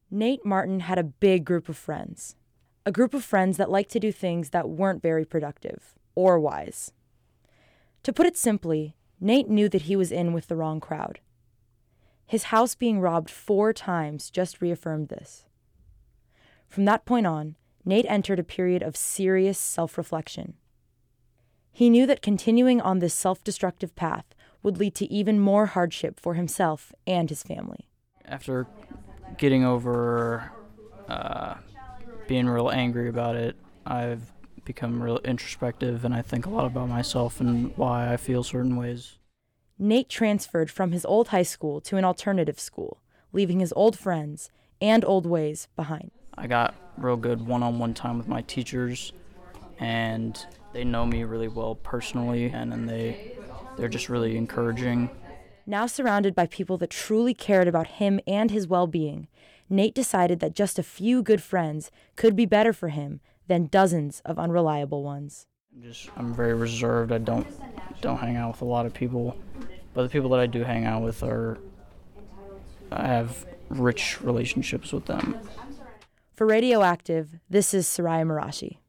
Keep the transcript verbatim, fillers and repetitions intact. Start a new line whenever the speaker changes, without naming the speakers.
Nate Martin had a big group of friends. A group of friends that liked to do things that weren't very productive or wise. To put it simply, Nate knew that he was in with the wrong crowd. His house being robbed four times just reaffirmed this. From that point on, Nate entered a period of serious self-reflection. He knew that continuing on this self-destructive path would lead to even more hardship for himself and his family.
After getting over uh, being real angry about it, I've become real introspective, and I think a lot about myself and why I feel certain ways.
Nate transferred from his old high school to an alternative school, leaving his old friends and old ways behind.
I got real good one-on-one time with my teachers, and they know me really well personally, and then they, they're just really encouraging.
Now surrounded by people that truly cared about him and his well-being, Nate decided that just a few good friends could be better for him than dozens of unreliable ones.
I'm just I'm very reserved. I don't don't hang out with a lot of people, but the people that I do hang out with are I have rich relationships with them.
For Radioactive, this is Soraya Marashi.